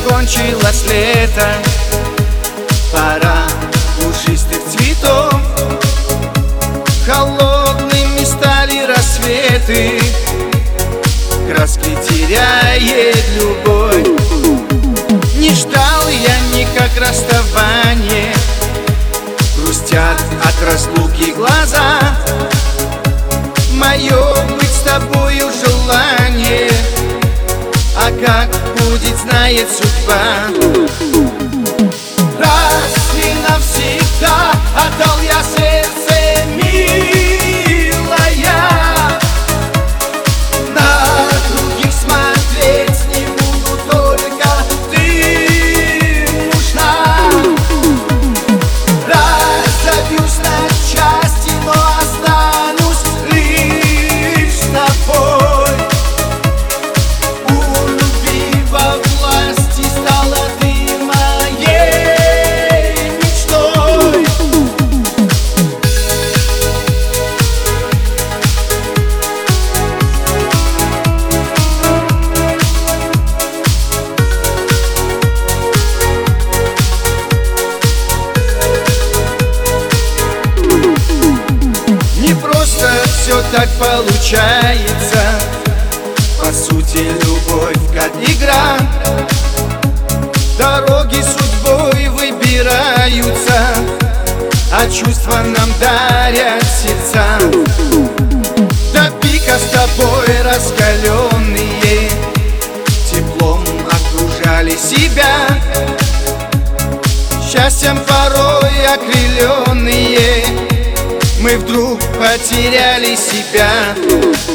закончилось лето, пора пушистых цветов. Холодными стали рассветы, краски теряет любовь. Не ждал я никак расставания, грустят от разлуки глаза. Мое быть с тобою желание, а как будет, знает судьба. Раз и навсегда отдал я сердце, милая. На других смотреть не буду, только ты нужна. Разобьюсь на части, но останусь лишь с тобой. У любви во власти стала ты моей мечтой. Не просто все так получается, по сути любовь как игра. Дороги судьбой выбираются, а чувства нам дарят сердца. До пика с тобой раскаленные теплом окружали себя, счастьем порой окрыленные мы вдруг потеряли себя.